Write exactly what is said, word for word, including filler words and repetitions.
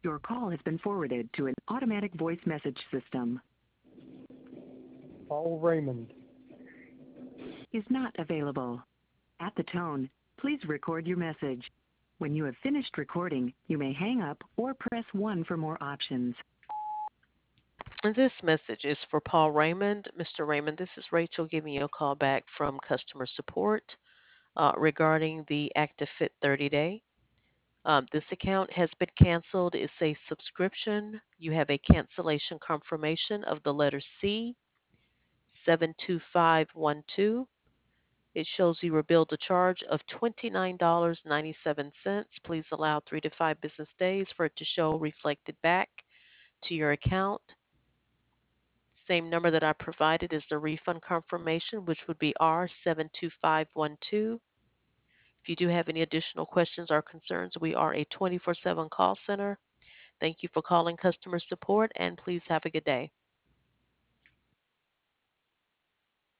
Your call has been forwarded to an automatic voice message system. Paul Raymond. Is not available. At the tone, please record your message. When you have finished recording, you may hang up or press one for more options. And this message is for Paul Raymond. Mister Raymond, this is Rachel giving you a call back from customer support uh, regarding the ActiveFit thirty day. Um, this account has been canceled. It's a subscription. You have a cancellation confirmation of the letter C, seven two five one two. It shows you were billed a charge of twenty-nine dollars and ninety-seven cents. Please allow three to five business days for it to show reflected back to your account. Same number that I provided is the refund confirmation, which would be R seven two five one two. If you do have any additional questions or concerns, we are a twenty-four seven call center. Thank you for calling customer support, and please have a good day.